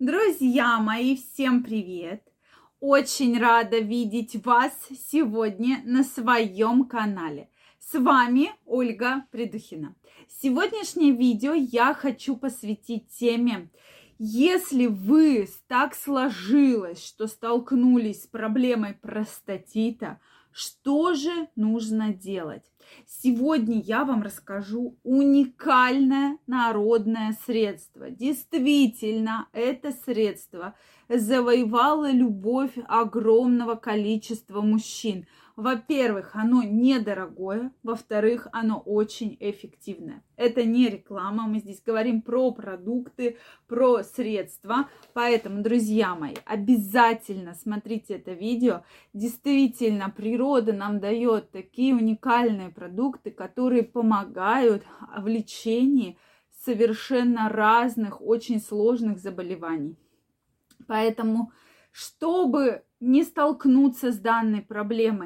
Друзья мои, всем привет! Очень рада видеть вас сегодня на своем канале. С вами Ольга Придухина. Сегодняшнее видео я хочу посвятить теме: если вы так сложилось, что столкнулись с проблемой простатита, что же нужно делать? Сегодня я вам расскажу уникальное народное средство. Действительно, это средство завоевало любовь огромного количества мужчин. Во-первых, оно недорогое, во-вторых, оно очень эффективное. Это не реклама, мы здесь говорим про продукты, про средства. Поэтому, друзья мои, обязательно смотрите это видео. Действительно, природа нам дает такие уникальные продукты, которые помогают в лечении совершенно разных, очень сложных заболеваний. Поэтому, чтобы не столкнуться с данной проблемой,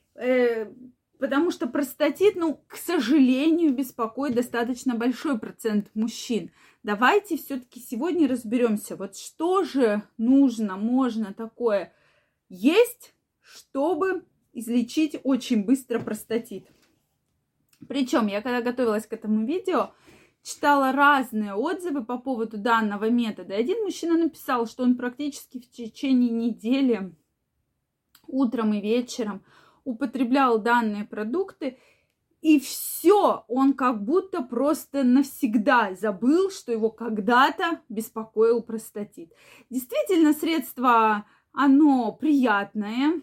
потому что простатит, к сожалению, беспокоит достаточно большой процент мужчин. Давайте все-таки сегодня разберемся, вот что же можно такое есть, чтобы излечить очень быстро простатит. Причем я, когда готовилась к этому видео, читала разные отзывы по поводу данного метода. Один мужчина написал, что он практически в течение недели утром и вечером употреблял данные продукты, и все, он как будто просто навсегда забыл, что его когда-то беспокоил простатит. Действительно, средство, оно приятное,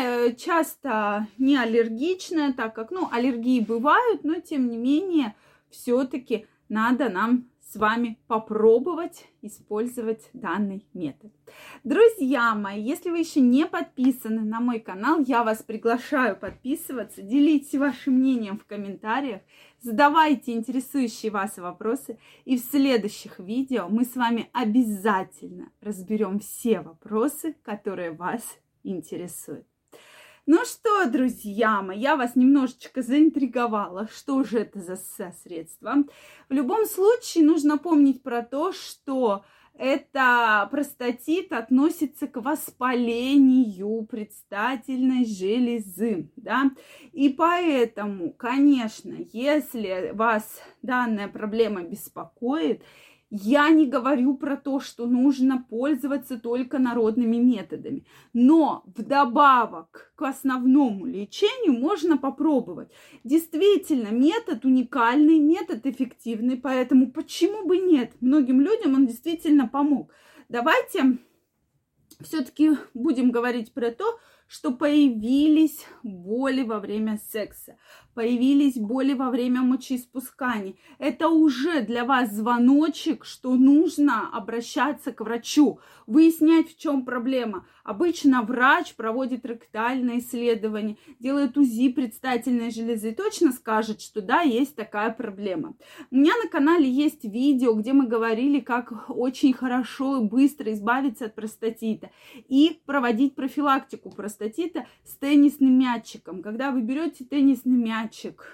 часто не аллергичное, так как, аллергии бывают, но тем не менее, все-таки надо нам с вами попробовать использовать данный метод. Друзья мои, если вы еще не подписаны на мой канал, я вас приглашаю подписываться, делитесь вашим мнением в комментариях, задавайте интересующие вас вопросы, и в следующих видео мы с вами обязательно разберем все вопросы, которые вас интересуют. Ну что, друзья мои, я вас немножечко заинтриговала, что же это за средство. В любом случае нужно помнить про то, что это простатит относится к воспалению предстательной железы, да, и поэтому, конечно, если вас данная проблема беспокоит, я не говорю про то, что нужно пользоваться только народными методами, но вдобавок к основному лечению можно попробовать. Действительно, метод уникальный, метод эффективный, поэтому почему бы нет? Многим людям он действительно помог. Давайте все-таки будем говорить про то, что появились боли во время секса, появились боли во время мочеиспускания. Это уже для вас звоночек, что нужно обращаться к врачу, выяснять, в чем проблема. Обычно врач проводит ректальное исследование, делает УЗИ предстательной железы и точно скажет, что да, есть такая проблема. У меня на канале есть видео, где мы говорили, как очень хорошо и быстро избавиться от простатита и проводить профилактику простатита с теннисным мячиком. Когда вы берете теннисный мячик,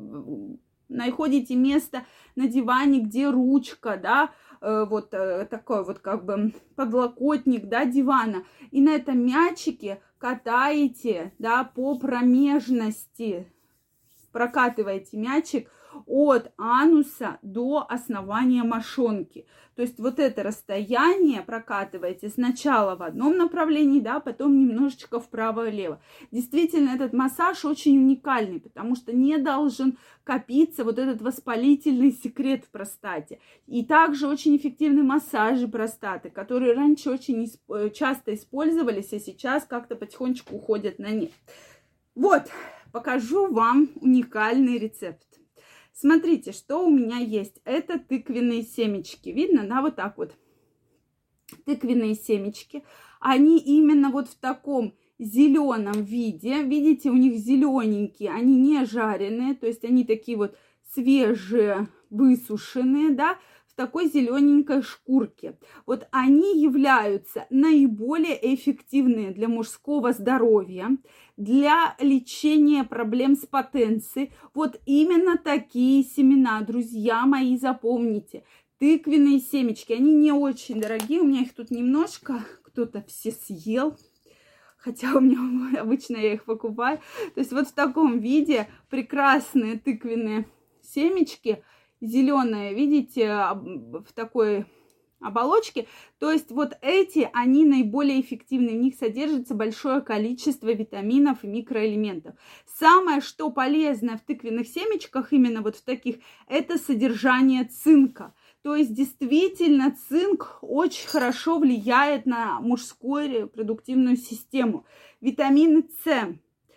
находите место на диване, где ручка, да, такой вот как бы подлокотник, да, дивана, и на этом мячике катаете, да, по промежности, прокатываете мячик от ануса до основания мошонки. То есть вот это расстояние прокатываете сначала в одном направлении, да, потом немножечко вправо-влево. Действительно, этот массаж очень уникальный, потому что не должен копиться вот этот воспалительный секрет в простате. И также очень эффективны массажи простаты, которые раньше очень часто использовались, а сейчас как-то потихонечку уходят на нет. Вот, покажу вам уникальный рецепт. Смотрите, что у меня есть. Это тыквенные семечки. Видно, да, вот так вот. Тыквенные семечки. Они именно вот в таком зеленом виде. Видите, у них зелененькие. Они не жареные. То есть они такие вот свежие, высушенные, да, в такой зелененькой шкурке. Вот они являются наиболее эффективные для мужского здоровья, для лечения проблем с потенцией. Вот именно такие семена, друзья мои, запомните. тыквенные семечки. Они не очень дорогие, у меня их тут немножко, кто-то все съел. Хотя у меня обычно я их покупаю. То есть вот в таком виде прекрасные тыквенные семечки. Зеленые, видите, в такой оболочке. То есть вот эти, они наиболее эффективны. В них содержится большое количество витаминов и микроэлементов. Самое, что полезное в тыквенных семечках, именно вот в таких, это содержание цинка. То есть действительно цинк очень хорошо влияет на мужскую репродуктивную систему. Витамины С,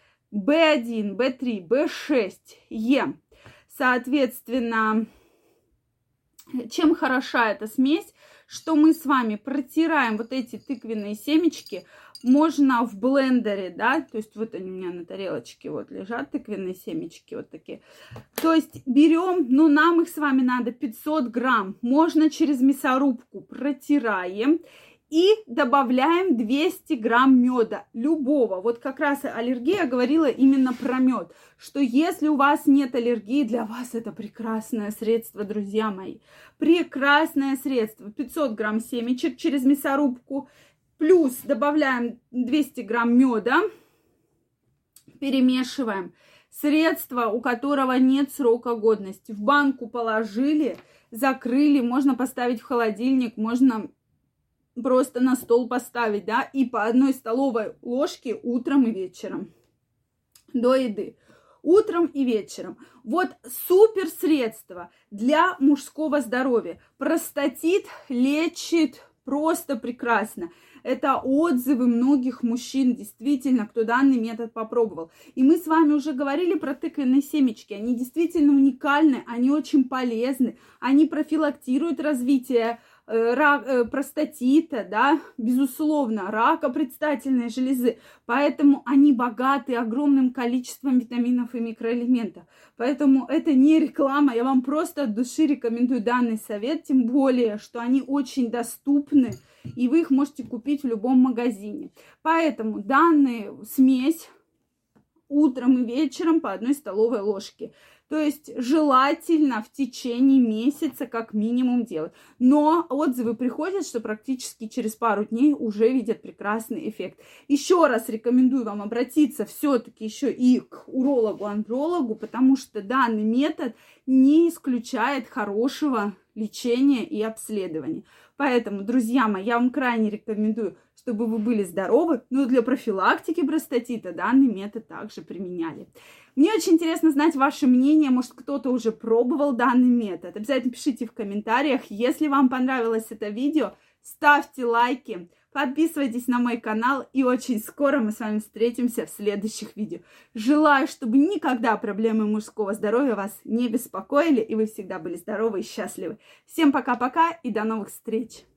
В1, В3, В6, Е. Соответственно, чем хороша эта смесь, что мы с вами протираем вот эти тыквенные семечки, можно в блендере, да, то есть вот они у меня на тарелочке вот лежат, тыквенные семечки вот такие. То есть берем, ну нам их с вами надо 500 грамм, можно через мясорубку, протираем и добавляем 200 грамм меда, любого. Вот как раз аллергия говорила именно про мед, что если у вас нет аллергии, для вас это прекрасное средство, друзья мои. Прекрасное средство. 500 грамм семечек через мясорубку, плюс добавляем 200 грамм меда, перемешиваем. Средство, у которого нет срока годности. В банку положили, закрыли, можно поставить в холодильник, можно просто на стол поставить, да, и по 1 столовой ложке утром и вечером до еды. Утром и вечером. Вот супер средство для мужского здоровья. Простатит лечит просто прекрасно. Это отзывы многих мужчин, действительно, кто данный метод попробовал. И мы с вами уже говорили про тыквенные семечки. Они действительно уникальны, они очень полезны. Они профилактируют развитие простатита, да, безусловно, рака предстательной железы. Поэтому они богаты огромным количеством витаминов и микроэлементов. Поэтому это не реклама, я вам просто от души рекомендую данный совет, тем более, что они очень доступны, и вы их можете купить в любом магазине. Поэтому данную смесь утром и вечером по 1 столовой ложке. То есть желательно в течение месяца как минимум делать. Но отзывы приходят, что практически через пару дней уже видят прекрасный эффект. Еще раз рекомендую вам обратиться все-таки еще и к урологу-андрологу, потому что данный метод не исключает хорошего лечения и обследования. Поэтому, друзья мои, я вам крайне рекомендую, чтобы вы были здоровы, но для профилактики простатита данный метод также применяли. Мне очень интересно знать ваше мнение, может, кто-то уже пробовал данный метод. Обязательно пишите в комментариях. Если вам понравилось это видео, ставьте лайки, подписывайтесь на мой канал, и очень скоро мы с вами встретимся в следующих видео. Желаю, чтобы никогда проблемы мужского здоровья вас не беспокоили, и вы всегда были здоровы и счастливы. Всем пока-пока и до новых встреч!